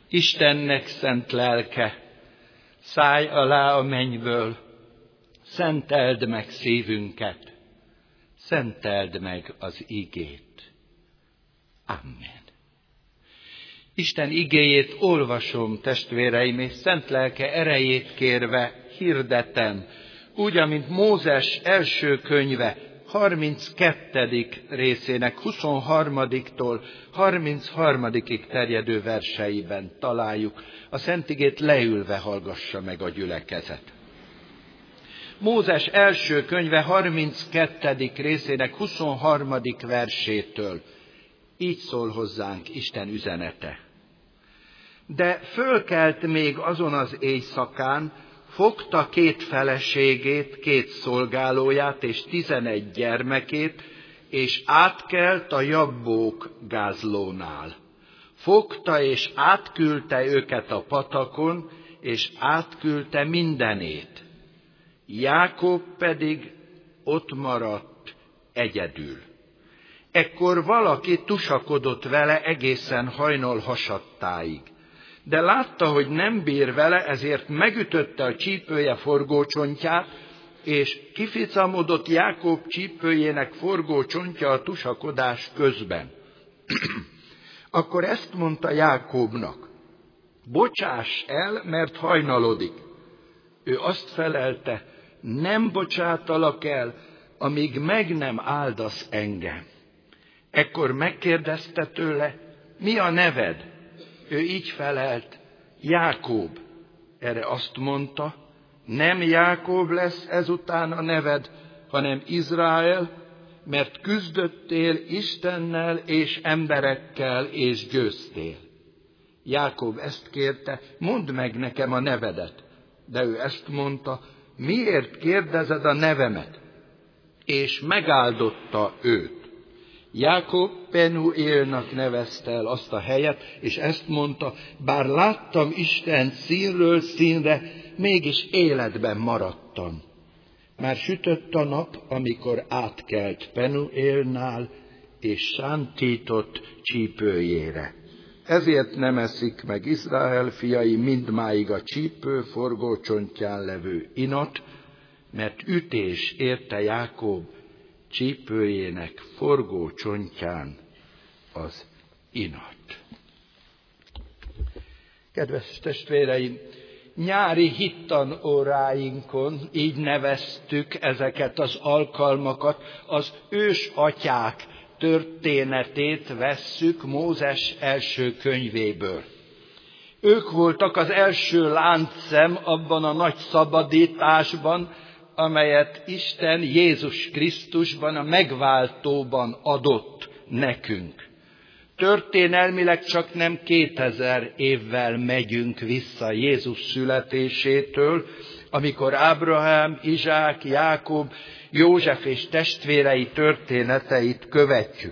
Istennek szent lelke, szállj alá a mennyből, szenteld meg szívünket, szenteld meg az igét. Amen. Isten igéjét olvasom, testvéreim, és szent lelke erejét kérve hirdetem, úgy, amint Mózes első könyve 32. részének 23-tól 33-ig terjedő verseiben találjuk. A szent igét leülve hallgassa meg a gyülekezet. Mózes első könyve 32. részének 23. versétől így szól hozzánk Isten üzenete. De fölkelt még azon az éjszakán, fogta 2 feleségét, 2 szolgálóját és 11 gyermekét, és átkelt a Jabbók gázlónál. Fogta és átküldte őket a patakon, és átküldte mindenét. Jákob pedig ott maradt egyedül. Ekkor valaki tusakodott vele egészen hajnal hasadtáig. De látta, hogy nem bír vele, ezért megütötte a csípője forgócsontját, és kificamodott Jákob csípőjének forgócsontja a tusakodás közben. Akkor ezt mondta Jákobnak: bocsáss el, mert hajnalodik. Ő azt felelte: nem bocsátalak el, amíg meg nem áldasz engem. Ekkor megkérdezte tőle: mi a neved? Ő így felelt: Jákob. Erre azt mondta: nem Jákob lesz ezután a neved, hanem Izrael, mert küzdöttél Istennel és emberekkel, és győztél. Jákob ezt kérte: mondd meg nekem a nevedet. De ő ezt mondta: miért kérdezed a nevemet? És megáldotta őt. Jákob Penuélnak nevezte el azt a helyet, és ezt mondta: bár láttam Istent színről színre, mégis életben maradtam. Már sütött a nap, amikor átkelt Penuélnál, és sántított csípőjére. Ezért nem eszik meg Izrael fiai mindmáig a csípő forgócsontján levő inat, mert ütés érte Jákob csípőjének forgócsontján az inat. Kedves testvéreim, nyári hittanóráinkon így neveztük ezeket az alkalmakat, az ősatyák történetét vesszük Mózes első könyvéből. Ők voltak az első láncszem abban a nagy szabadításban, amelyet Isten Jézus Krisztusban, a megváltóban adott nekünk. Történelmileg csak nem 2000 évvel megyünk vissza Jézus születésétől, amikor Ábrahám, Izsák, Jákob, József és testvérei történeteit követjük.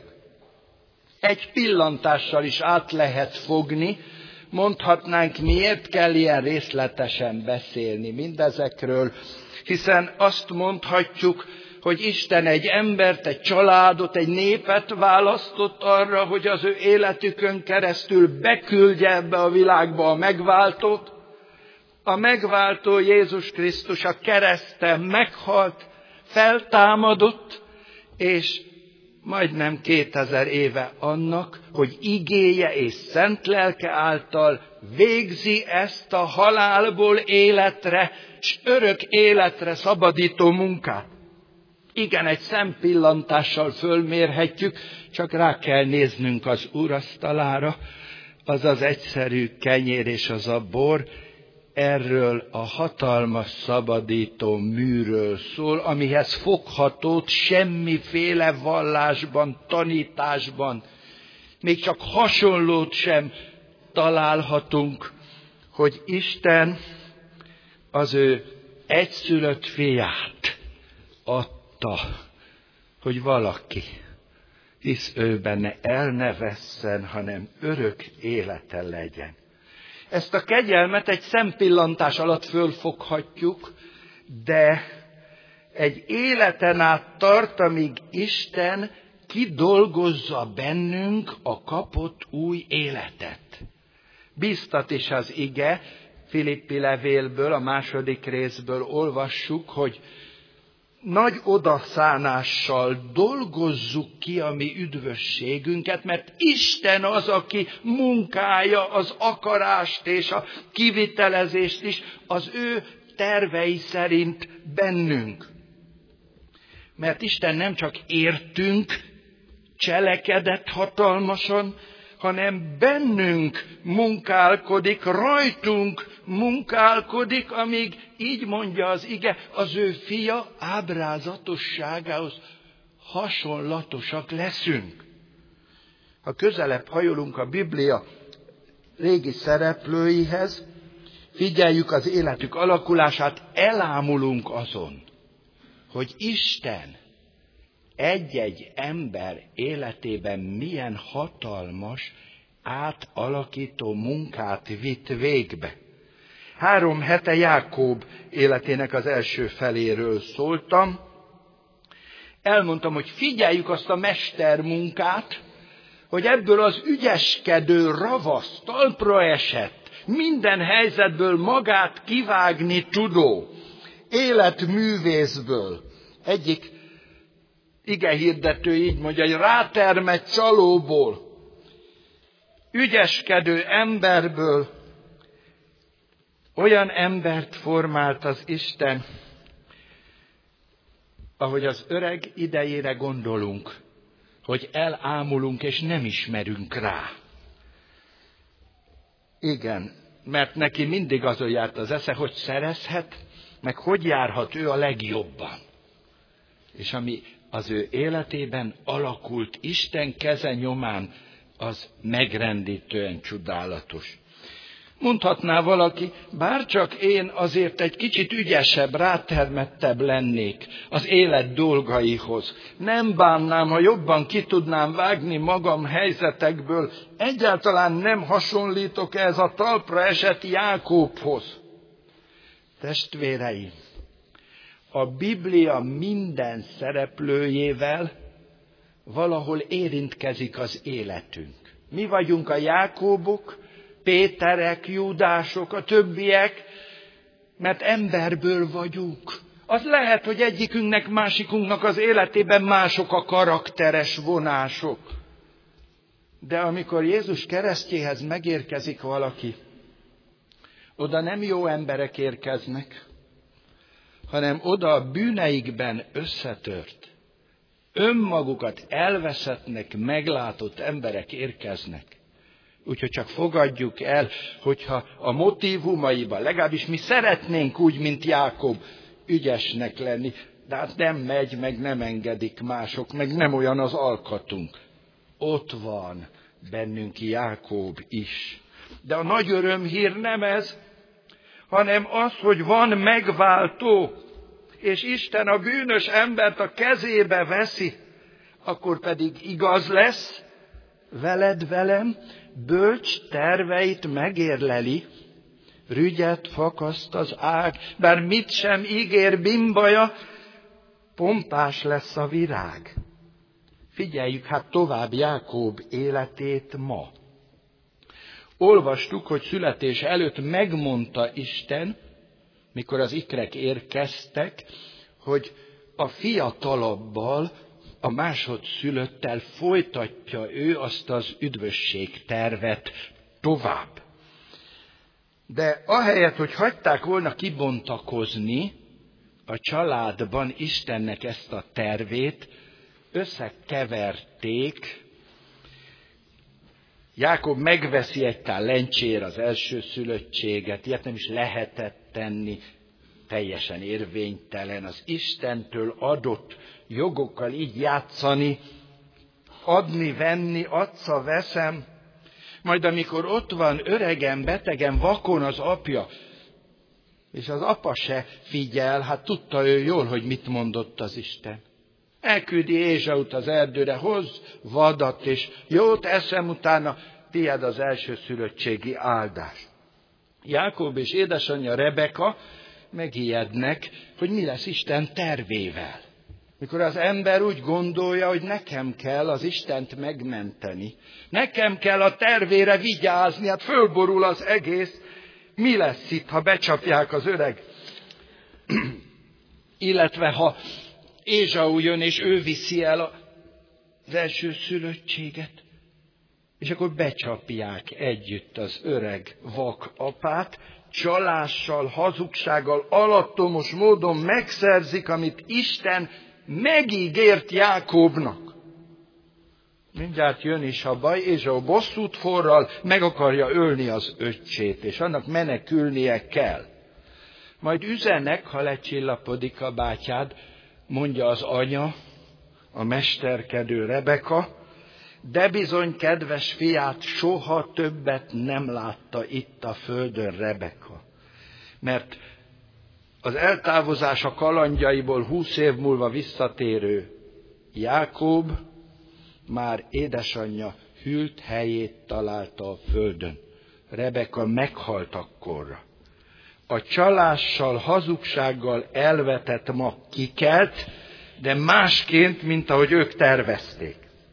Egy pillantással is át lehet fogni, mondhatnánk, miért kell ilyen részletesen beszélni mindezekről, hiszen azt mondhatjuk, hogy Isten egy embert, egy családot, egy népet választott arra, hogy az ő életükön keresztül beküldje ebbe a világba a megváltót. A megváltó Jézus Krisztus a kereszten meghalt, feltámadott, és majdnem 2000 éve annak, hogy igéje és szent lelke által végzi ezt a halálból életre, s örök életre szabadító munkát. Igen, egy szempillantással fölmérhetjük, csak rá kell néznünk az úrasztalára, az az egyszerű kenyér és az a bor, erről a hatalmas szabadító műről szól, amihez foghatót semmiféle vallásban, tanításban, még csak hasonlót sem találhatunk, hogy Isten az ő egyszülött fiát adta, hogy valaki, hisz ő benne el ne vesszen, hanem örök élete legyen. Ezt a kegyelmet egy szempillantás alatt fölfoghatjuk, de egy életen át tart, amíg Isten kidolgozza bennünk a kapott új életet. Bíztat is az ige, Filippi levélből, a 2. részből olvassuk, hogy nagy odaszánással dolgozzuk ki a mi üdvösségünket, mert Isten az, aki munkálja az akarást és a kivitelezést is az ő tervei szerint bennünk. Mert Isten nem csak értünk cselekedett hatalmasan, hanem bennünk munkálkodik, rajtunk munkálkodik, amíg, így mondja az ige, az ő fia ábrázatosságához hasonlatosak leszünk. Ha közelebb hajolunk a Biblia régi szereplőihez, figyeljük az életük alakulását, elámulunk azon, hogy Isten egy-egy ember életében milyen hatalmas, átalakító munkát vitt végbe. 3 hete Jákob életének az első feléről szóltam. Elmondtam, hogy figyeljük azt a mestermunkát, hogy ebből az ügyeskedő, ravasz, talpra esett, minden helyzetből magát kivágni tudó életművészből, egyik igehirdető így mondja, egy rátermett csalóból, ügyeskedő emberből olyan embert formált az Isten, ahogy az öreg idejére gondolunk, hogy elámulunk és nem ismerünk rá. Igen, mert neki mindig azon járt az esze, hogy szerezhet, meg hogy járhat ő a legjobban. És ami az ő életében alakult Isten keze nyomán, az megrendítően csodálatos. Mondhatná valaki, bárcsak én azért egy kicsit ügyesebb, rátermettebb lennék az élet dolgaihoz. Nem bánnám, ha jobban ki tudnám vágni magam helyzetekből. Egyáltalán nem hasonlítok ez a talpra esett Jákóbhoz. Testvéreim, a Biblia minden szereplőjével valahol érintkezik az életünk. Mi vagyunk a Jákóbok, Péterek, Júdások, a többiek, mert emberből vagyunk. Az lehet, hogy egyikünknek, másikunknak az életében mások a karakteres vonások. De amikor Jézus keresztjéhez megérkezik valaki, oda nem jó emberek érkeznek, hanem oda a bűneikben összetört, önmagukat elveszettnek, meglátott emberek érkeznek. Úgyhogy csak fogadjuk el, hogyha a motívumaiban, legalábbis mi szeretnénk úgy, mint Jákob, ügyesnek lenni, de hát nem megy, meg nem engedik mások, meg nem olyan az alkatunk. Ott van bennünk Jákob is. De a nagy örömhír nem ez, hanem az, hogy van megváltó, és Isten a bűnös embert a kezébe veszi, akkor pedig igaz lesz, veled, velem, bölcs terveit megérleli, rügyet fakaszt az ág, bár mit sem ígér bimbaja, pompás lesz a virág. Figyeljük hát tovább Jákob életét ma. Olvastuk, hogy születés előtt megmondta Isten, mikor az ikrek érkeztek, hogy a fiatalabbal, a másodszülöttel folytatja ő azt az üdvösség tervet tovább. De ahelyett, hogy hagyták volna kibontakozni a családban Istennek ezt a tervét, összekeverték. Jákob megveszi egy tál lencsér az elsőszülöttséget, ilyet nem is lehetett tenni, teljesen érvénytelen, az Istentől adott jogokkal így játszani, adni, venni, adsz, veszem. Majd amikor ott van öregen, betegen, vakon az apja, és az apa se figyel, hát tudta ő jól, hogy mit mondott az Isten. Elküldi Ézsaut az erdőre, hoz vadat, és jót eszem, utána tied az elsőszülöttségi áldás. Jákob és édesanyja Rebeka megijednek, hogy mi lesz Isten tervével. Mikor az ember úgy gondolja, hogy nekem kell az Istent megmenteni, nekem kell a tervére vigyázni, hát fölborul az egész, mi lesz itt, ha becsapják az öreg? Illetve ha Ézsau jön, és ő viszi el az első szülöttséget, és akkor becsapják együtt az öreg vak apát, csalással, hazugsággal, alattomos módon megszerzik, amit Isten megígért Jákóbnak. Mindjárt jön is a baj, Ézsau bosszút forral, meg akarja ölni az öccsét, és annak menekülnie kell. Majd üzenek, ha lecsillapodik a bátyád, mondja az anya, a mesterkedő Rebeka, de bizony kedves fiát soha többet nem látta itt a földön Rebeka. Mert az eltávozás a kalandjaiból 20 év múlva visszatérő Jákob már édesanyja hűlt helyét találta a földön. Rebeka meghalt akkorra. A csalással, hazugsággal elvetett mag kikelt, de másként, mint ahogy ők tervezték.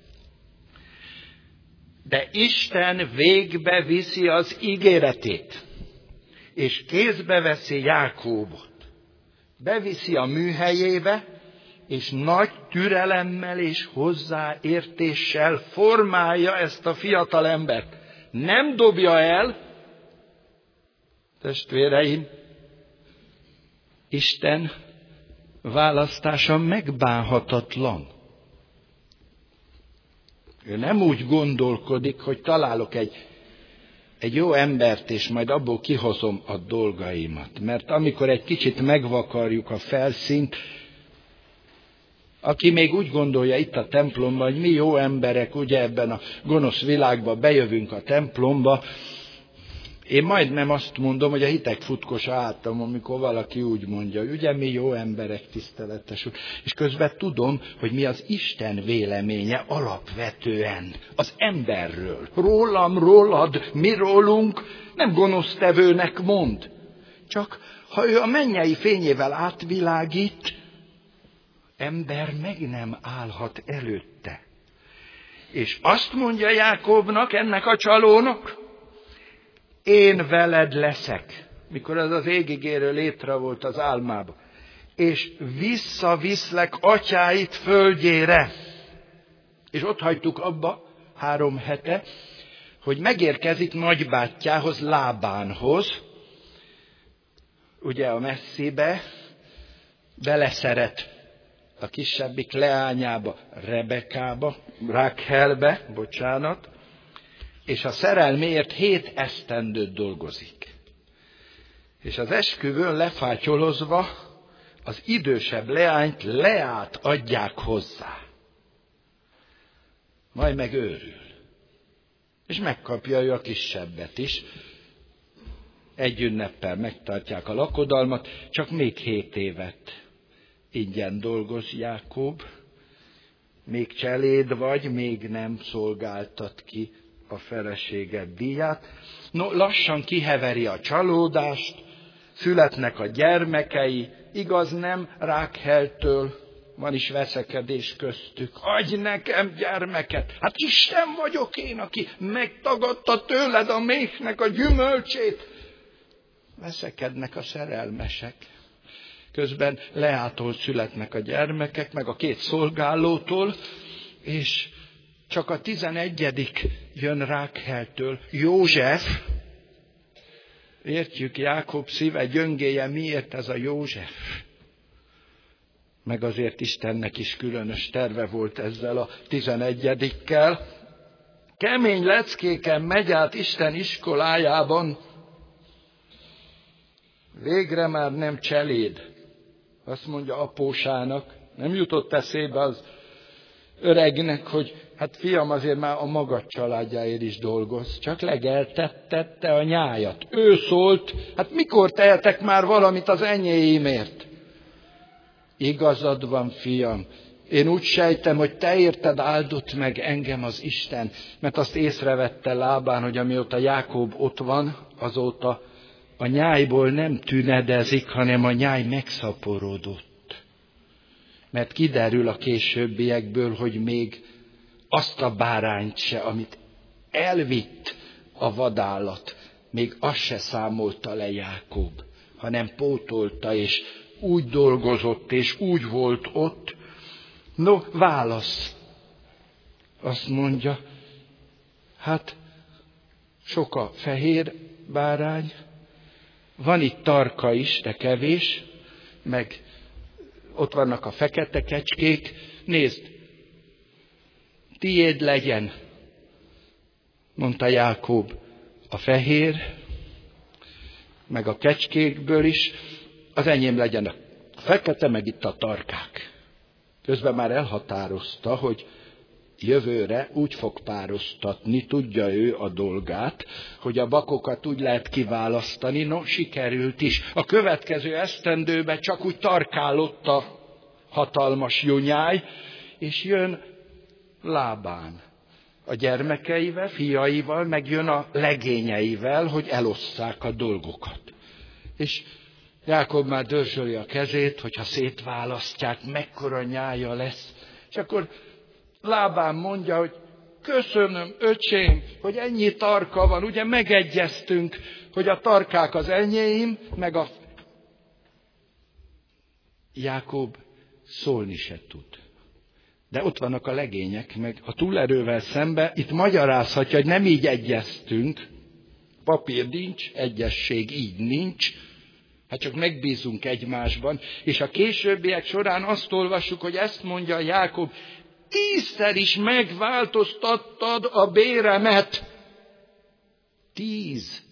De Isten végbe viszi az ígéretét, és kézbe veszi Jákóbot. Beviszi a műhelyébe, és nagy türelemmel és hozzáértéssel formálja ezt a fiatal embert. Nem dobja el, testvéreim, Isten választása megbánhatatlan. Ő nem úgy gondolkodik, hogy találok egy jó embert, és majd abból kihozom a dolgaimat. Mert amikor egy kicsit megvakarjuk a felszínt, aki még úgy gondolja itt a templomban, hogy mi jó emberek, ugye ebben a gonosz világban bejövünk a templomba, én majdnem azt mondom, hogy a hitek futkosa álltam, amikor valaki úgy mondja, hogy ugye mi jó emberek, tiszteletes úr. És közben tudom, hogy mi az Isten véleménye alapvetően az emberről. Rólam, rólad, mi rólunk nem gonosztevőnek mond. Csak ha ő a mennyei fényével átvilágít, ember meg nem állhat előtte. És azt mondja Jákobnak, ennek a csalónak, én veled leszek, mikor az égigérő létre volt az álmába, és visszaviszlek atyáit földjére. És ott hagytuk abba 3 hete, hogy megérkezik nagybátyjához, Lábánhoz, ugye a messzibe, beleszeret a kisebbik leányába, Rebekába, Rákhelbe, és a szerelméért 7 esztendőt dolgozik. És az esküvőn lefátyolozva az idősebb leányt, Leát adják hozzá. Majd meg őrül. És megkapja ő a kisebbet is. Egy ünneppel megtartják a lakodalmat, csak még 7 évet ingyen dolgoz Jákob. Még cseléd vagy, még nem szolgáltat ki a feleséged díját. No, lassan kiheveri a csalódást, születnek a gyermekei, igaz nem Rákheltől, van is veszekedés köztük. Adj nekem gyermeket! Hát Isten vagyok én, aki megtagadta tőled a méhnek a gyümölcsét. Veszekednek a szerelmesek. Közben Leától születnek a gyermekek, meg a 2 szolgálótól, és csak a 11. jön Rákheltől, József. Értjük, Jákob szíve gyöngéje, miért ez a József? Meg azért Istennek is különös terve volt ezzel a 11-kel. Kemény leckéken megy át Isten iskolájában. Végre már nem cseléd. Azt mondja apósának, nem jutott eszébe az öregnek, hogy hát fiam, azért már a maga családjáért is dolgoz. Csak legeltette a nyájat. Ő szólt, hát mikor tehetek már valamit az enyéimért? Igazad van, fiam. Én úgy sejtem, hogy te érted áldott meg engem az Isten, mert azt észrevette Lábán, hogy amióta Jákob ott van, azóta a nyájból nem tünedezik, hanem a nyáj megszaporodott. mert kiderül a későbbiekből, hogy még azt a bárányt se, amit elvitt a vadállat, még azt se számolta le Jákob, hanem pótolta, és úgy dolgozott, és úgy volt ott. No, válasz. Azt mondja, hát sok a fehér bárány, van itt tarka is, de kevés, meg ott vannak a fekete kecskék. Nézd, tiéd legyen, mondta Jákob, a fehér, meg a kecskékből is, az enyém legyen a fekete, meg itt a tarkák. Közben már elhatározta, hogy jövőre úgy fog pároztatni, tudja ő a dolgát, hogy a bakokat úgy lehet kiválasztani. No, sikerült is. A következő esztendőben csak úgy tarkálott a hatalmas junyály, és jön Lábán a gyermekeivel, fiaival, meg jön a legényeivel, hogy elosszák a dolgokat. És Jákob már dörzsöli a kezét, hogyha szétválasztják, mekkora nyája lesz. És akkor Lábán mondja, hogy köszönöm, öcsém, hogy ennyi tarka van. Ugye megegyeztünk, hogy a tarkák az enyém, meg a... Jákob szólni se tud. De ott vannak a legények, meg a túlerővel szembe, itt magyarázhatja, hogy nem így egyeztünk, papír nincs, egyesség így nincs, hát csak megbízunk egymásban, és a későbbiek során azt olvassuk, hogy ezt mondja Jákob, 10-szer is megváltoztattad a béremet. 10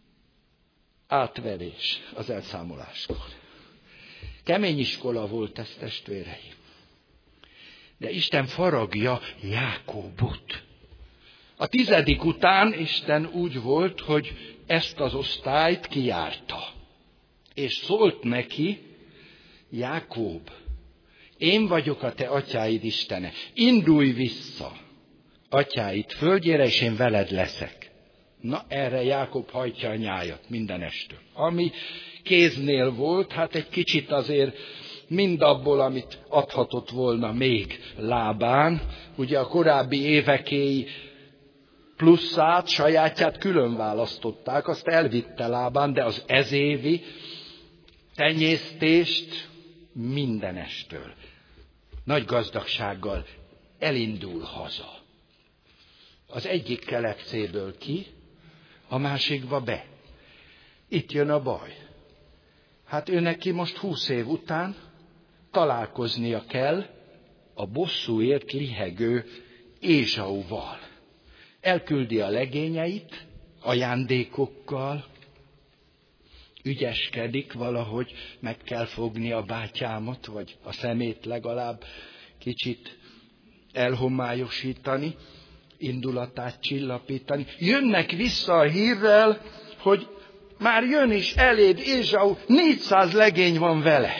átverés az elszámoláskor. Kemény iskola volt ez, testvéreim. De Isten faragja Jákobot. A 10. után Isten úgy volt, hogy ezt az osztályt kijárta. És szólt neki, Jákob, én vagyok a te atyáid Istene. Indulj vissza atyáid földjére, és én veled leszek. Na, erre Jákob hajtja a nyájat mindenestől. Ami kéznél volt, hát egy kicsit azért mindabból, amit adhatott volna még Lábán. Ugye a korábbi évekéi pluszát, sajátját külön választották, azt elvitte Lábán, de az ezévi tenyésztést mindenestől, nagy gazdagsággal elindul haza. Az egyik kelepcéből ki, a másikba be. Itt jön a baj. Hát ő neki most 20 év után találkoznia kell a bosszúért lihegő Ézsauval. Elküldi a legényeit ajándékokkal, ügyeskedik valahogy, meg kell fogni a bátyámat, vagy a szemét legalább kicsit elhomályosítani, indulatát csillapítani. Jönnek vissza a hírrel, hogy már jön is eléd Ézsau, 400 legény van vele.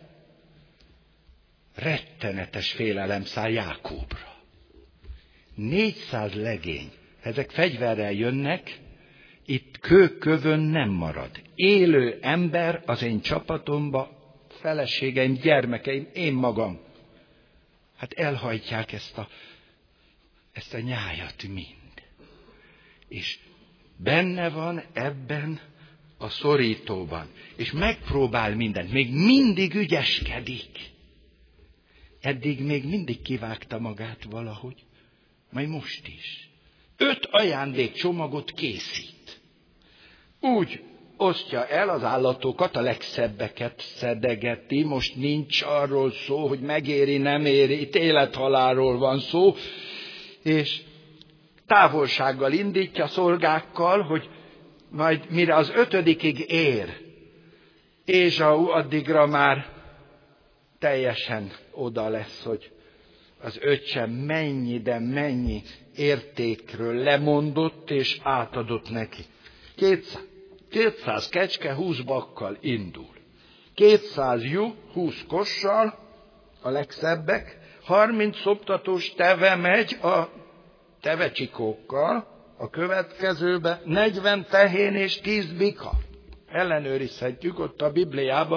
Rettenetes félelem száll Jákobra. 400 legény. Ezek fegyverrel jönnek, itt kőkövön nem marad. Élő ember az én csapatomba, feleségeim, gyermekeim, én magam. Hát elhajtják ezt a nyájat mind. És benne van ebben a szorítóban. És megpróbál mindent, még mindig ügyeskedik. Eddig még mindig kivágta magát valahogy, majd most is. 5 ajándékcsomagot készít. Úgy osztja el az állatokat, a legszebbeket szedegeti. Most nincs arról szó, hogy megéri, nem éri, itt élethalálról van szó. És távolsággal indítja szolgákkal, hogy majd mire az 5. ér, Ézsau addigra már teljesen oda lesz, hogy az öccse mennyi, de mennyi értékről lemondott és átadott neki. 200 kecske 20 bakkal indul. 200 juh 20 kossal, a legszebbek, 30 szoptatós teve megy a tevecsikókkal, a következőbe 40 tehén és 10 bika. Ellenőrizhetjük ott a Bibliában,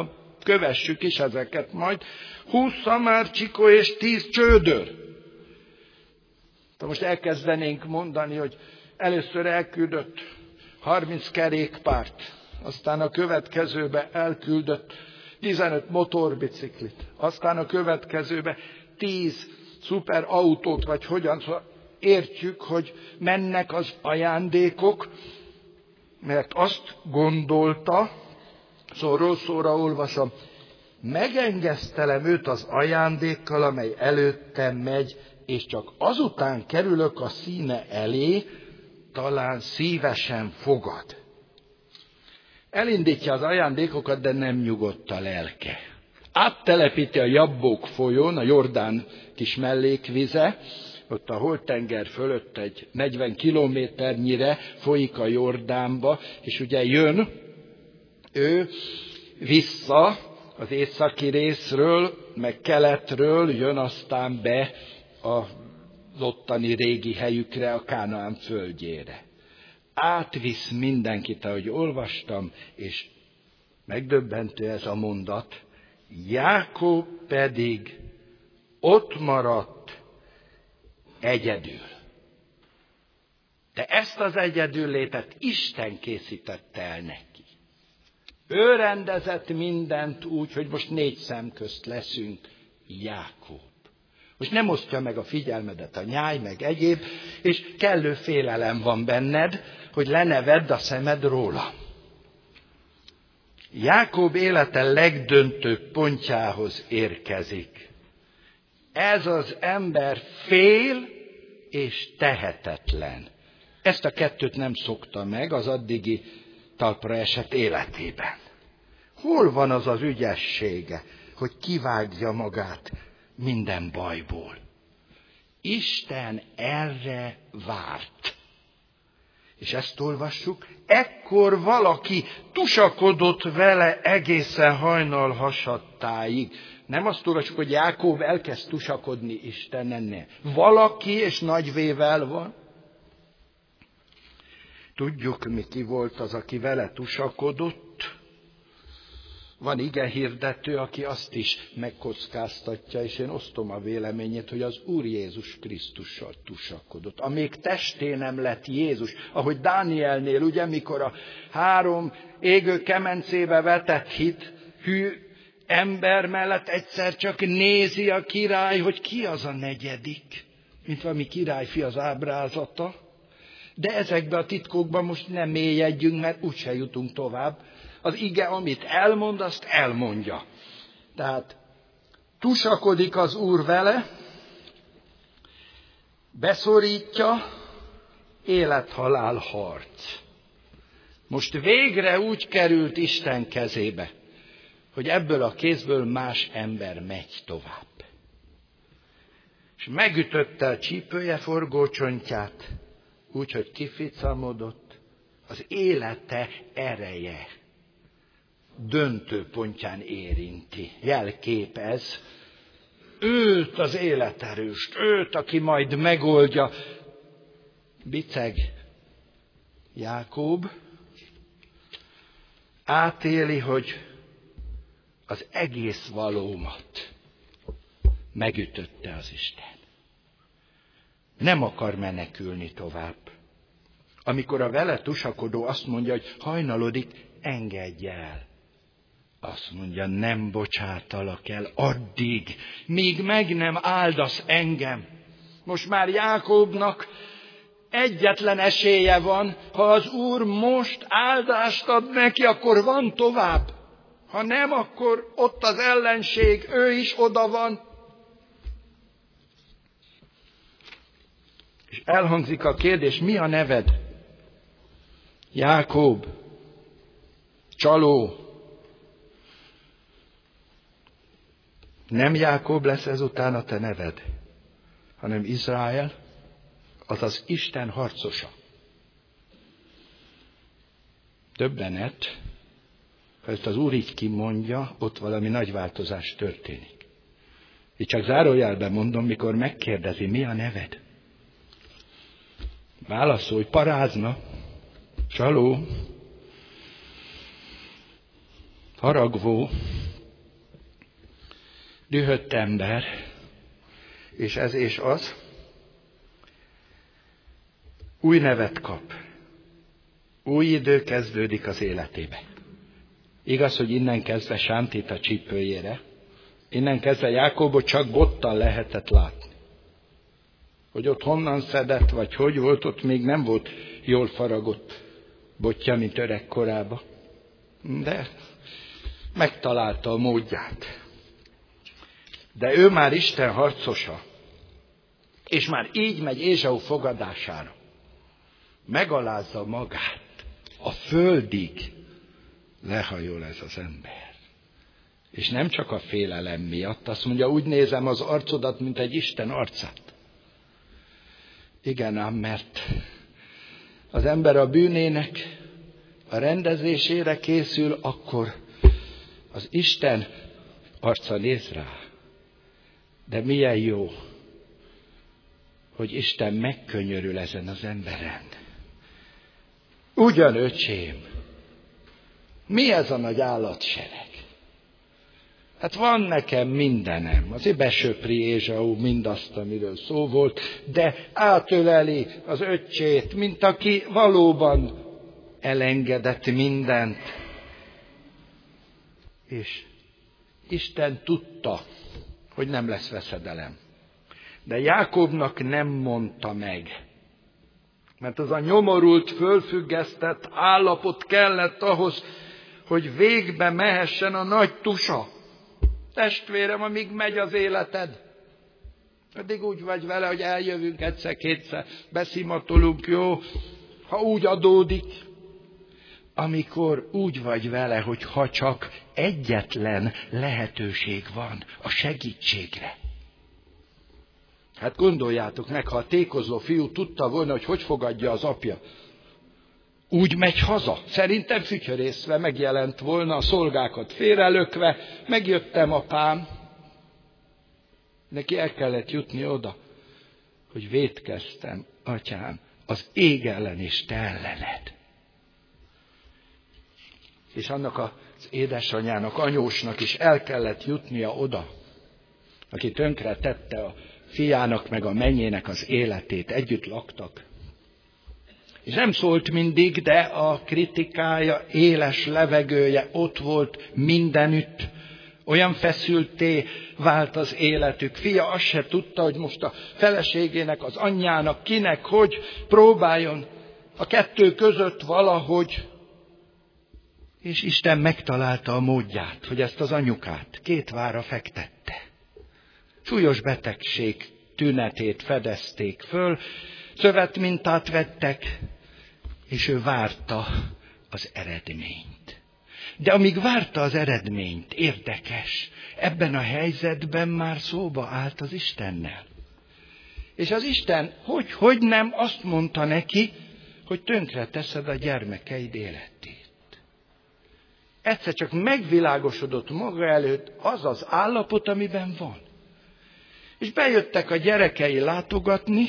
kövessük is ezeket majd. 20 szamárcsikó és 10 csődör. Most elkezdenénk mondani, hogy először elküldött 30 kerékpárt, aztán a következőbe elküldött 15 motorbiciklit, aztán a következőbe 10 szuperautót, vagy hogyan, szóval értjük, hogy mennek az ajándékok, mert azt gondolta, szóról szóra olvasom, megengesztelem őt az ajándékkal, amely előttem megy, és csak azután kerülök a színe elé, talán szívesen fogad. Elindítja az ajándékokat, de nem nyugodt a lelke. Áttelepíti a Jabbok folyón, a Jordán kis mellékvize, ott a Holtenger fölött egy 40 kilométernyire folyik a Jordánba, és ugye jön ő vissza az északi részről, meg keletről, jön aztán be az ottani régi helyükre, a Kánaán földjére. Átvisz mindenkit, ahogy olvastam, és megdöbbentő ez a mondat, Jákob pedig ott maradt egyedül. De ezt az egyedüllétet Isten készítette el neki. Ő rendezett mindent úgy, hogy most 4 szem közt leszünk, Jákob. Most nem osztja meg a figyelmedet a nyáj, meg egyéb, és kellő félelem van benned, hogy lenevedd a szemed róla. Jákob élete legdöntőbb pontjához érkezik. Ez az ember fél és tehetetlen. Ezt a kettőt nem szokta meg az addigi talpra esett életében. Hol van az az ügyessége, hogy kivágja magát minden bajból? Isten erre várt. És ezt olvassuk, ekkor valaki tusakodott vele egészen hajnal hasadtáig. Nem azt olvassuk, hogy Jákob elkezd tusakodni Istennel. Valaki, és nagy vével van. Tudjuk, mi ki volt az, aki vele tusakodott. Van igehirdető, aki azt is megkockáztatja, és én osztom a véleményét, hogy az Úr Jézus Krisztussal tusakodott. Amíg testé nem lett Jézus, ahogy Dánielnél, ugye, mikor a 3 égő kemencébe vetett hű ember mellett egyszer csak nézi a király, hogy ki az a 4., mint valami királyfi az ábrázata. De ezekbe a titkokban most nem mélyedjünk, mert úgyse jutunk tovább. Az ige, amit elmond, azt elmondja. Tehát tusakodik az Úr vele, beszorítja, élet-halál harc. Most végre úgy került Isten kezébe, hogy ebből a kézből más ember megy tovább. És megütötte a csípője forgócsontját, úgy, hogy kificamodott, az élete ereje döntő pontján érinti. Jelkép ez. Őt az életerőst, őt, aki majd megoldja. Biceg Jákob átéli, hogy az egész valómat megütötte az Isten. Nem akar menekülni tovább. Amikor a vele tusakodó azt mondja, hogy hajnalodik, engedj el. Azt mondja, nem bocsátalak el addig, míg meg nem áldasz engem. Most már Jákobnak egyetlen esélye van, ha az Úr most áldást ad neki, akkor van tovább. Ha nem, akkor ott az ellenség, ő is oda van. És elhangzik a kérdés, mi a neved? Jákob, csaló. Nem Jákob lesz ezután a te neved, hanem Izrael, azaz Isten harcosa. Döbbenet, ha ezt az Úr így kimondja, ott valami nagy változás történik. Így csak zárójelben mondom, mikor megkérdezi, mi a neved? Válaszolj, parázna, csaló, haragvó, dühött ember, és ez és az, új nevet kap. Új idő kezdődik az életébe. Igaz, hogy innen kezdve sántít a csípőjére, innen kezdve Jákobot csak bottal lehetett látni. Hogy ott honnan szedett, vagy hogy volt, ott még nem volt jól faragott botja, mint öregkorában. De megtalálta a módját. De ő már Isten harcosa, és már így megy Ézsau fogadására. Megalázza magát, a földig lehajol ez az ember. És nem csak a félelem miatt, azt mondja, úgy nézem az arcodat, mint egy Isten arcát. Igen ám, mert az ember a bűnének a rendezésére készül, akkor az Isten arca néz rá. De milyen jó, hogy Isten megkönyörül ezen az emberen. Ugyan, öcsém, mi ez a nagy állatsereg? Hát van nekem mindenem. Azért besöpri Ézsau mindazt, amiről szó volt, de átöleli az öccsét, mint aki valóban elengedett mindent. És Isten tudta, hogy nem lesz veszedelem. De Jákobnak nem mondta meg. Mert az a nyomorult, fölfüggesztett állapot kellett ahhoz, hogy végbe mehessen a nagy tusa. Testvérem, amíg megy az életed, addig úgy vagy vele, hogy eljövünk egyszer-kétszer, beszimatolunk, jó, ha úgy adódik. Amikor úgy vagy vele, hogy ha csak egyetlen lehetőség van a segítségre. Hát gondoljátok meg, ha a tékozó fiú tudta volna, hogy fogadja az apja. Úgy megy haza. Szerintem fütyörészve megjelent volna, a szolgákat félrelökve, megjöttem apám. Neki el kellett jutni oda, hogy vétkeztem, atyám, az ég ellen és te ellened. És annak az édesanyának, anyósnak is el kellett jutnia oda, aki tönkre tette a fiának meg a mennyének az életét, együtt laktak. És nem szólt mindig, de a kritikája, éles levegője ott volt mindenütt. Olyan feszültté vált az életük. Fia azt se tudta, hogy most a feleségének, az anyjának, kinek, hogy próbáljon a kettő között valahogy. És Isten megtalálta a módját, hogy ezt az anyukát két vára fektette. Súlyos betegség tünetét fedezték föl, szövetmintát vettek, és ő várta az eredményt. De amíg várta az eredményt, érdekes, ebben a helyzetben már szóba állt az Istennel. És az Isten, hogy nem azt mondta neki, hogy tönkre teszed a gyermekeid életét. Egyszer csak megvilágosodott maga előtt az az állapot, amiben van. És bejöttek a gyerekei látogatni,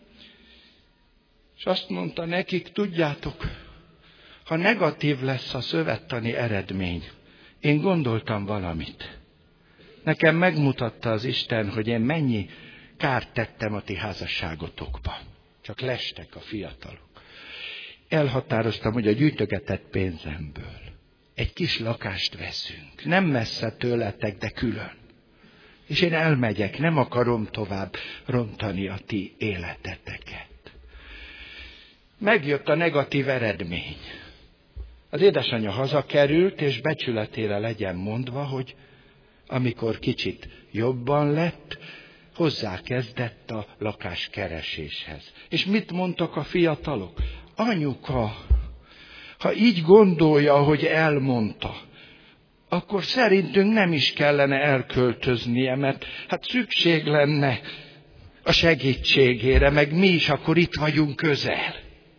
és azt mondta nekik, tudjátok, ha negatív lesz a szövettani eredmény, én gondoltam valamit. Nekem megmutatta az Isten, hogy én mennyi kárt tettem a ti házasságotokban. Csak lestek a fiatalok. Elhatároztam, hogy a gyűjtögetett pénzemből egy kis lakást veszünk. Nem messze tőletek, de külön. És én elmegyek, nem akarom tovább rontani a ti életeteket. Megjött a negatív eredmény. Az édesanyja hazakerült, és becsületére legyen mondva, hogy amikor kicsit jobban lett, hozzákezdett a lakáskereséshez. És mit mondtak a fiatalok? Anyuka, ha így gondolja, hogy elmondta, akkor szerintünk nem is kellene elköltöznie, mert hát szükség lenne a segítségére, meg mi is akkor itt vagyunk közel.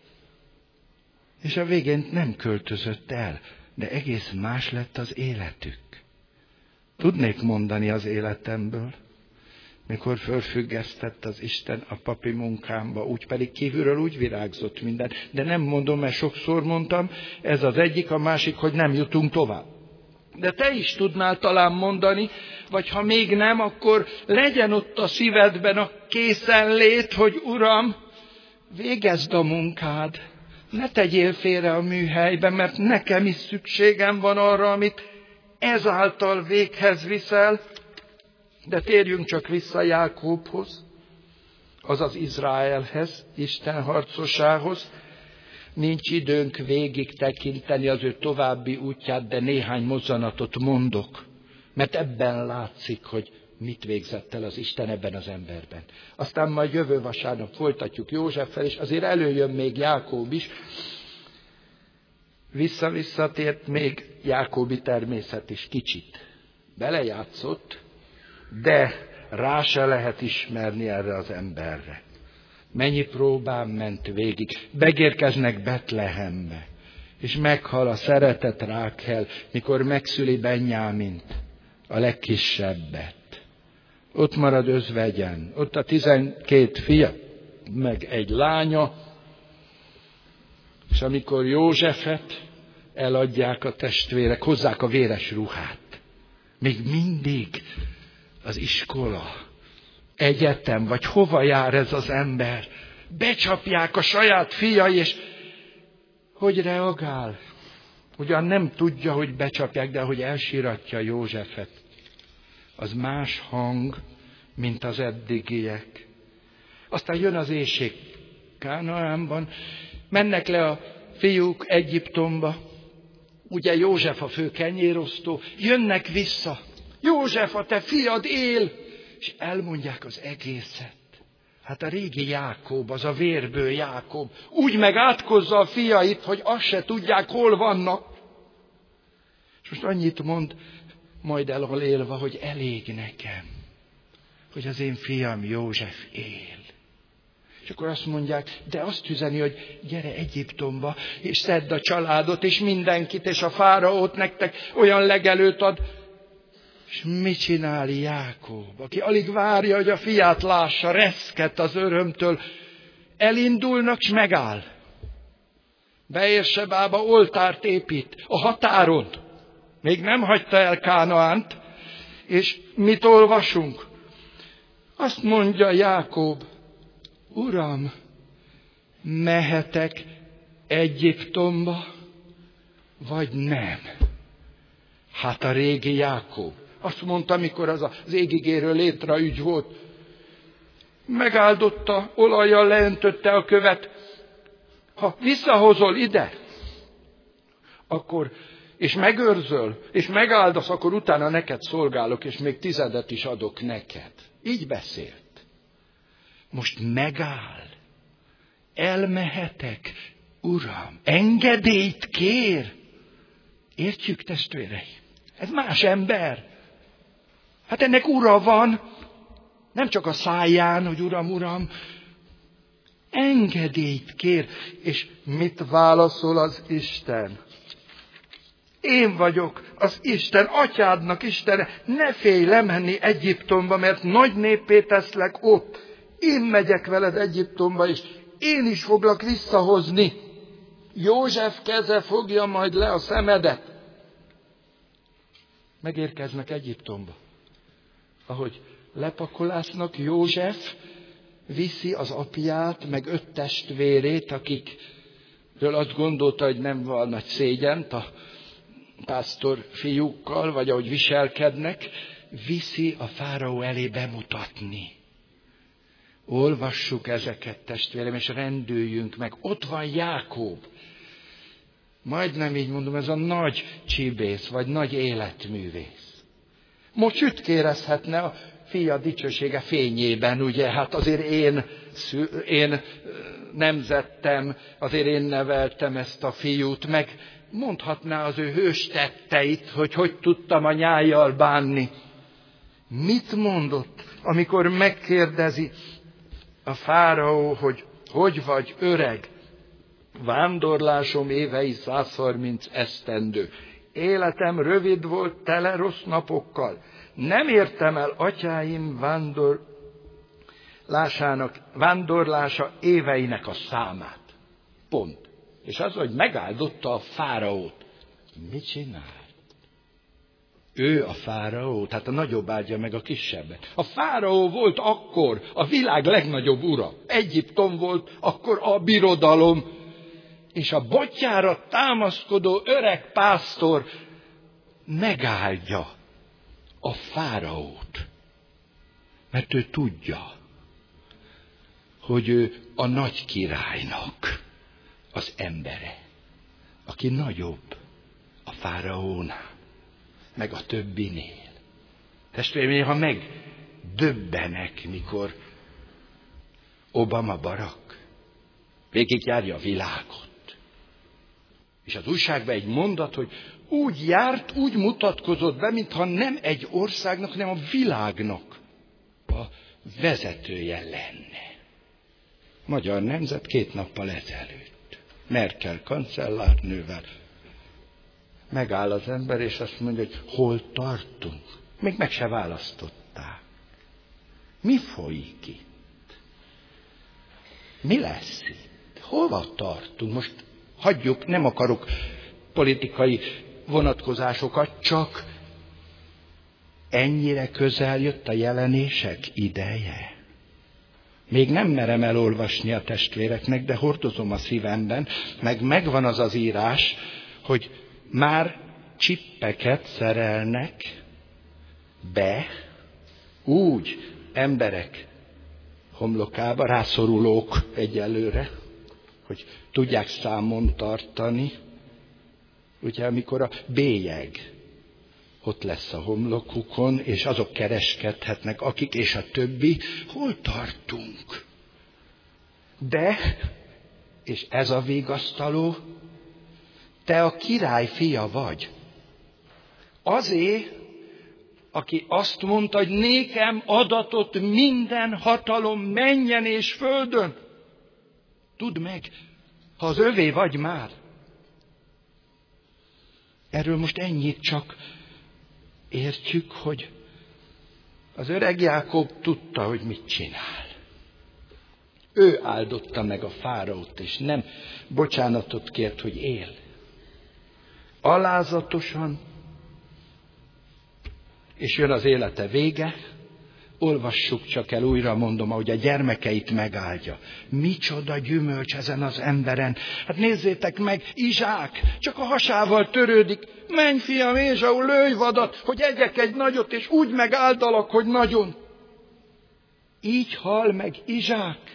És a végén nem költözött el, de egész más lett az életük. Tudnék mondani az életemből, mikor fölfüggesztett az Isten a papi munkámba, úgy pedig kívülről úgy virágzott minden. De nem mondom, mert sokszor mondtam, ez az egyik, a másik, hogy nem jutunk tovább. De te is tudnál talán mondani, vagy ha még nem, akkor legyen ott a szívedben a készenlét, hogy Uram, végezd a munkád. Ne tegyél félre a műhelyben, mert nekem is szükségem van arra, amit ezáltal véghez viszel. De térjünk csak vissza Jákóbhoz, azaz Izraelhez, Isten harcosához. Nincs időnk végig tekinteni az ő további útját, de néhány mozzanatot mondok, mert ebben látszik, hogy mit végzett el az Isten ebben az emberben. Aztán majd jövő vasárnap folytatjuk Józseffel, és azért előjön még Jákób is. Visszatért még Jákóbi természet is kicsit. Belejátszott, de rá se lehet ismerni erre az emberre. Mennyi próbán ment végig. Megérkeznek Betlehembe, és meghal a szeretett Rákel, mikor megszüli Benjámint, a legkisebbet. Ott marad özvegyen, ott a 12 fia, meg egy lánya, és amikor Józsefet eladják a testvérek, hozzák a véres ruhát. Még mindig az iskola, egyetem, vagy hova jár ez az ember? Becsapják a saját fiai, és hogy reagál? Ugyan nem tudja, hogy becsapják, de hogy elsíratja Józsefet. Az más hang, mint az eddigiek. Aztán jön az éhség Kánaánban, mennek le a fiúk Egyiptomba, ugye József a fő kenyérosztó, jönnek vissza. József, a te fiad él! És elmondják az egészet. Hát a régi Jákob, az a vérből Jákob, úgy meg átkozza a fiait, hogy azt se tudják, hol vannak. És most annyit mond, majd elhalélva, hogy elég nekem, hogy az én fiam József él. És akkor azt mondják, de azt üzeni, hogy gyere Egyiptomba, és szedd a családot, és mindenkit, és a fáraót nektek olyan legelőt ad. És mit csinál Jákob, aki alig várja, hogy a fiát lássa, reszket az örömtől. Elindulnak, és megáll. Beérsebába oltárt épít a határon. Még nem hagyta el Kánaánt. És mit olvasunk? Azt mondja Jákob, Uram, mehetek Egyiptomba, vagy nem? Hát a régi Jákob. Azt mondta, amikor az égigérő létraügy volt, megáldotta, olajjal leöntötte a követ. Ha visszahozol ide, akkor, és megőrzöl, és megáldasz, akkor utána neked szolgálok, és még 10 is adok neked. Így beszélt. Most megáll. Elmehetek, Uram. Engedélyt kér. Értjük, testvéreim? Ez más ember. Hát ennek ura van. Nem csak a száján, hogy Uram, Uram. Engedélyt kér. És mit válaszol az Isten? Én vagyok az Isten, atyádnak Istene. Ne félj lemenni Egyiptomba, mert nagy néppé teszlek ott. Én megyek veled Egyiptomba, és én is foglak visszahozni. József keze fogja majd le a szemedet. Megérkeznek Egyiptomba. Ahogy lepakolásznak, József viszi az apját, meg 5 testvérét, akikről azt gondolta, hogy nem van nagy szégyent a pásztor fiúkkal, vagy ahogy viselkednek, viszi a fáraó elé bemutatni. Olvassuk ezeket, testvérem, és rendüljünk meg. Ott van Jákob. Majdnem így mondom, ez a nagy csibész, vagy nagy életművész. Most sütkérezhetne a fia dicsősége fényében, ugye? Hát azért én nemzettem, azért én neveltem ezt a fiút, meg mondhatná az ő hős tetteit, hogy tudtam a nyájjal bánni. Mit mondott, amikor megkérdezi a fáraó, hogy vagy öreg? Vándorlásom évei 130 esztendő. Életem rövid volt, tele rossz napokkal. Nem értem el atyáim vándorlása éveinek a számát. Pont. És az, hogy megáldotta a fáraót. Mit csinál? Ő a fáraó, tehát a nagyobb áldja meg a kisebbet. A fáraó volt akkor a világ legnagyobb ura. Egyiptom volt akkor a birodalom, és a botjára támaszkodó öreg pásztor megáldja a fáraót. Mert ő tudja, hogy ő a nagy királynak az embere, aki nagyobb a fáraónál, meg a többinél. Testvéreim, ha megdöbbenek, mikor Obama Barack végigjárja a világot. És az újságban egy mondat, hogy úgy járt, úgy mutatkozott be, mintha nem egy országnak, hanem a világnak a vezetője lenne. Magyar Nemzet 2 nappal ezelőtt. Merkel kancellárnővel megáll az ember, és azt mondja, hogy hol tartunk. Még meg se választották. Mi folyik itt? Mi lesz itt? Hova tartunk? Most hagyjuk, nem akarok politikai vonatkozásokat, csak ennyire közel jött a jelenések ideje. Még nem merem elolvasni a testvéreknek, de hordozom a szívemben, meg megvan az az írás, hogy már csippeket szerelnek be úgy emberek homlokába, rászorulók egyelőre, hogy tudják számon tartani. Ugye, amikor a bélyeg ott lesz a homlokukon, és azok kereskedhetnek, akik és a többi, hol tartunk? De, és ez a vigasztaló, te a király fia vagy. Azé, aki azt mondta, hogy nékem adatott minden hatalom mennyen és földön. Tudd meg, ha az övé vagy már. Erről most ennyit csak értjük, hogy az öreg Jákob tudta, hogy mit csinál. Ő áldotta meg a fáraót, és nem bocsánatot kért, hogy él. Alázatosan, és jön az élete vége. Olvassuk csak el, újra mondom, ahogy a gyermekeit megáldja. Micsoda gyümölcs ezen az emberen. Hát nézzétek meg, Izsák csak a hasával törődik. Menj, fiam, Ézsau, lőj vadat, hogy egyek egy nagyot, és úgy megáldalak, hogy nagyon. Így hal meg Izsák.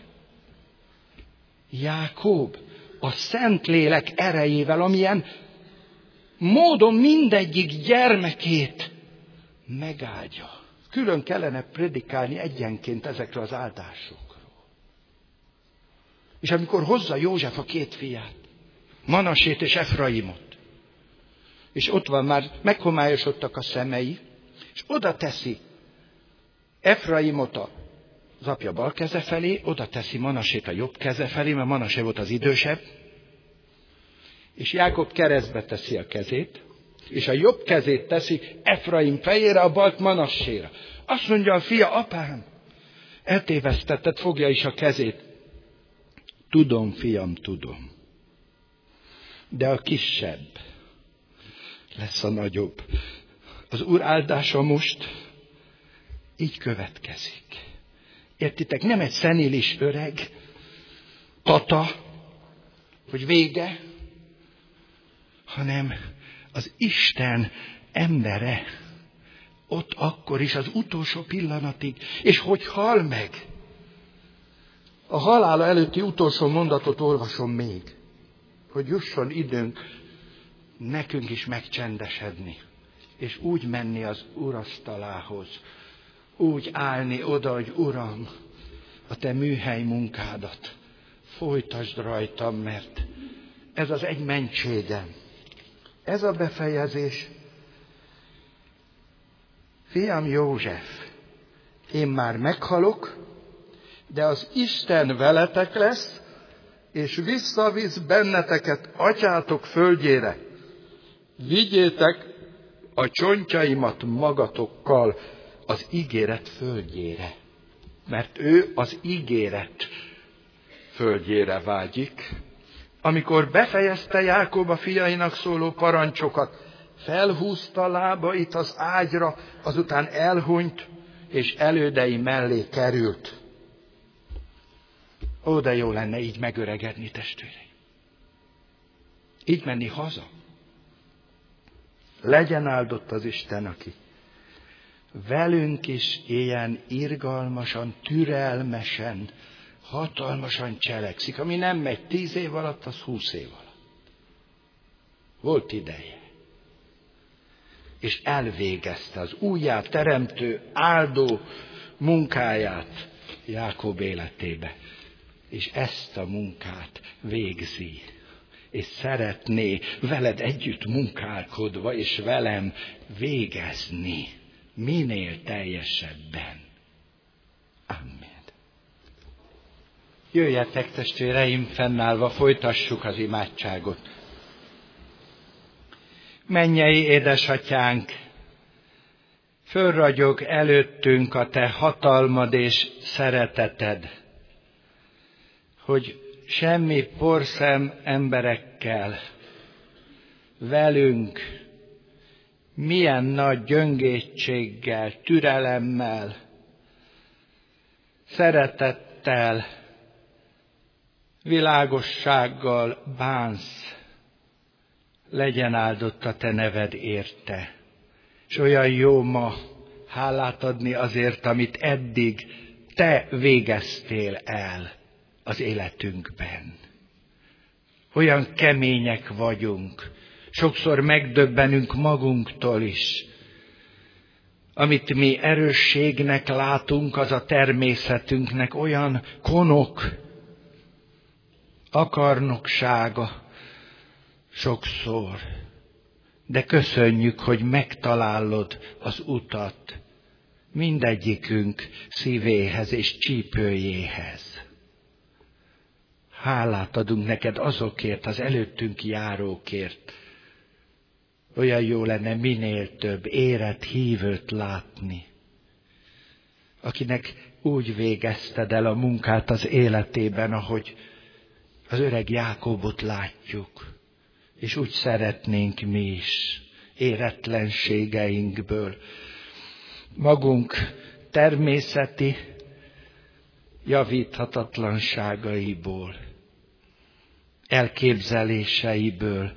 Jákob a Szentlélek erejével, amilyen módon mindegyik gyermekét megáldja. Külön kellene predikálni egyenként ezekről az áldásokról. És amikor hozza József a 2 fiát, Manassét és Efraimot, és ott van már, meghomályosodtak a szemei, és oda teszi Efraimot az apja bal keze felé, oda teszi Manassét a jobb keze felé, mert Manassé volt az idősebb, és Jákob keresztbe teszi a kezét, és a jobb kezét teszi Efraim fejére, a balt Manasséra. Azt mondja a fia, apám, eltévesztetted, fogja is a kezét. Tudom, fiam, tudom. De a kisebb lesz a nagyobb. Az Úr áldása most így következik. Értitek, nem egy szenilis öreg, tata, hogy vége, hanem az Isten embere, ott akkor is az utolsó pillanatig, és hogy hal meg. A halála előtti utolsó mondatot olvasom még, hogy jusson időnk nekünk is megcsendesedni, és úgy menni az Urasztalához, úgy állni oda, hogy Uram, a te műhely munkádat folytasd rajtam, mert ez az egy mentségem. Ez a befejezés. Fiam József, én már meghalok, de az Isten veletek lesz, és visszavisz benneteket atyátok földjére. Vigyétek a csontjaimat magatokkal az ígéret földjére. Mert ő az ígéret földjére vágyik. Amikor befejezte Jákob a fiainak szóló parancsokat, felhúzta a lábait az ágyra, azután elhunyt, és elődei mellé került. Ó, de jó lenne így megöregedni, testvéreim. Így menni haza. Legyen áldott az Isten, aki velünk is ilyen irgalmasan, türelmesen, hatalmasan cselekszik, ami nem megy 10 év alatt, az 20 év alatt. Volt ideje. És elvégezte az újját teremtő, áldó munkáját Jákob életébe. És ezt a munkát végzi. És szeretné veled együtt munkálkodva, és velem végezni. Minél teljesebben. Amen. Jöjjetek, testvéreim, fennállva, folytassuk az imádságot. Mennyei édesatyánk, fölragyog előttünk a te hatalmad és szereteted, hogy semmi porszem emberekkel, velünk, milyen nagy gyöngétséggel, türelemmel, szeretettel, világossággal bánsz. Legyen áldott a te neved érte. És olyan jó ma hálát adni azért, amit eddig te végeztél el az életünkben. Olyan kemények vagyunk, sokszor megdöbbenünk magunktól is. Amit mi erősségnek látunk, az a természetünknek olyan konok, akarnoksága sokszor. De köszönjük, hogy megtalálod az utat mindegyikünk szívéhez és csípőjéhez. Hálát adunk neked azokért, az előttünk járókért. Olyan jó lenne minél több érett hívőt látni, akinek úgy végezted el a munkát az életében, ahogy az öreg Jákobot látjuk, és úgy szeretnénk mi is éretlenségeinkből, magunk természeti javíthatatlanságaiból, elképzeléseiből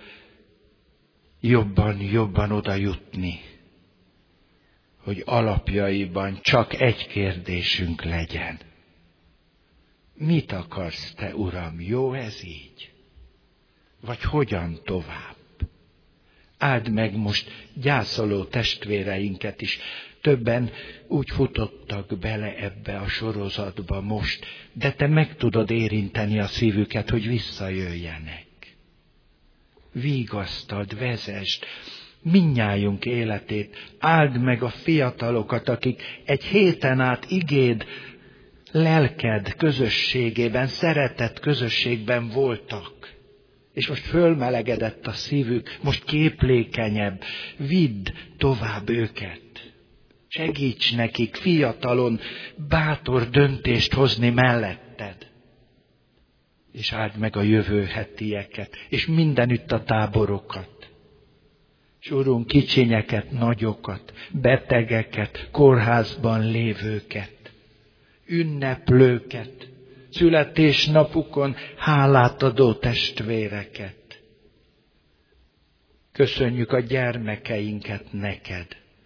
jobban oda jutni, hogy alapjaiban csak egy kérdésünk legyen. Mit akarsz te, Uram, jó ez így? Vagy hogyan tovább? Áld meg most gyászoló testvéreinket is. Többen úgy futottak bele ebbe a sorozatba most, de te meg tudod érinteni a szívüket, hogy visszajöjjenek. Vigasztald, vezesd mindnyájunk életét, áld meg a fiatalokat, akik egy héten át igéd, lelked közösségében, szeretett közösségben voltak, és most fölmelegedett a szívük, most képlékenyebb, vidd tovább őket. Segíts nekik fiatalon bátor döntést hozni melletted. És áld meg a jövő hetieket, és mindenütt a táborokat. És Urunk, kicsinyeket, nagyokat, betegeket, kórházban lévőket, ünneplőket, születésnapukon hálát adó testvéreket. Köszönjük a gyermekeinket neked,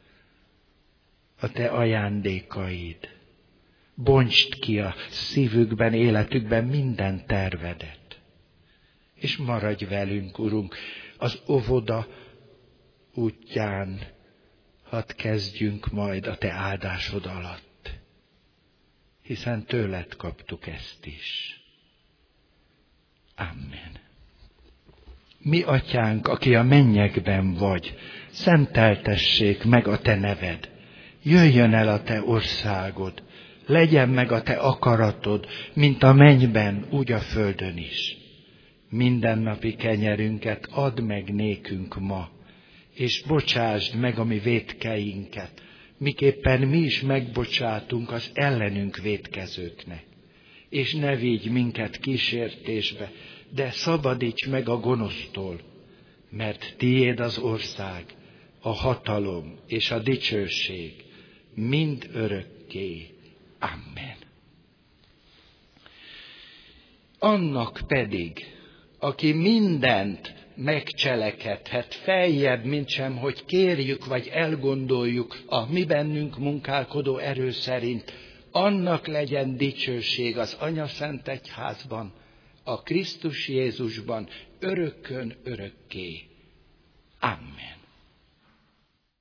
a te ajándékaid. Bontsd ki a szívükben, életükben minden tervedet. És maradj velünk, Urunk, az óvoda útján, hadd kezdjünk majd a te áldásod alatt. Hiszen tőled kaptuk ezt is. Amen. Mi atyánk, aki a mennyekben vagy, szenteltessék meg a te neved. Jöjjön el a te országod, legyen meg a te akaratod, mint a mennyben, úgy a földön is. Mindennapi kenyerünket add meg nékünk ma, és bocsásd meg a mi vétkeinket, miképpen mi is megbocsátunk az ellenünk vétkezőknek. És ne vigy minket kísértésbe, de szabadíts meg a gonosztól, mert tiéd az ország, a hatalom és a dicsőség mind örökké. Amen. Annak pedig, aki mindent megcselekedhet, feljebb, mint sem, hogy kérjük vagy elgondoljuk a mi bennünk munkálkodó erő szerint, annak legyen dicsőség az Anyaszent Egyházban, a Krisztus Jézusban, örökkön örökké. Amen.